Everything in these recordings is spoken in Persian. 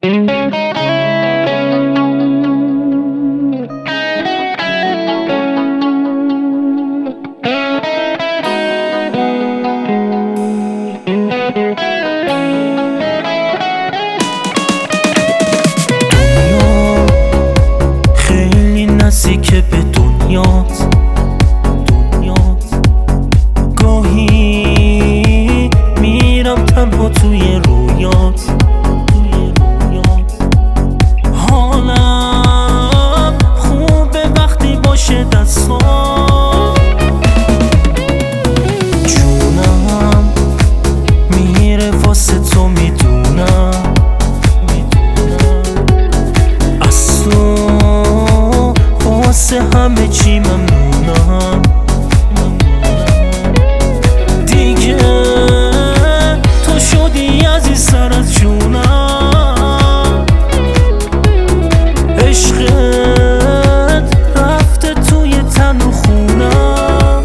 خیلی نزدیکه به دنیات گاهی میرم تنها توی رویات حالم خوبه وقتی باشه دستام جونم میره واسه تو میدونم از تو واسه همه چی ممنونم دیگه تو شدی عزیز سر از جونم عشقت رفته توی تن و خونم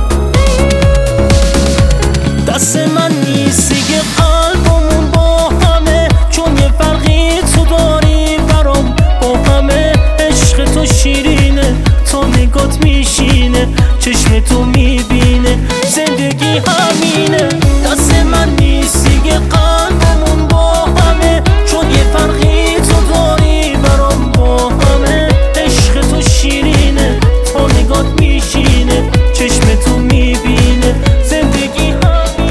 دست من نیست دیگه قلبمون با همه چون یه فرقی تو داری برام با همه عشق تو شیرینه تا نگات میشینه چشم تو میبینه زندگی همینه دست من نیست دیگه قلبمون با همه چون یه فرقی تو داری برام با همه عشق تو شیرینه تا نگات میشینه چشم تو میبینه زندگی همینه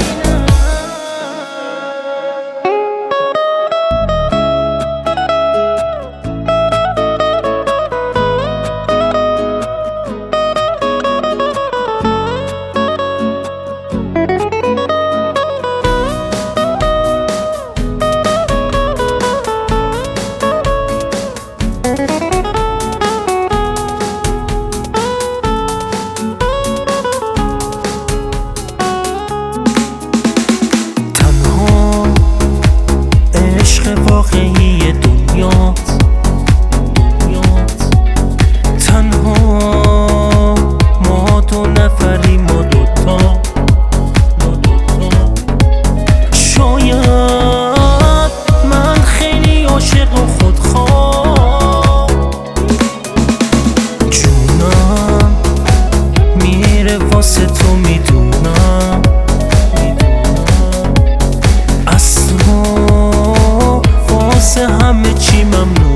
واقعی دنیات تنها ما دو نفری ما دوتا شاید من خیلی عاشق و خودخواه جونم میره واسه تو میدونم از تو واسه همه چی ممنون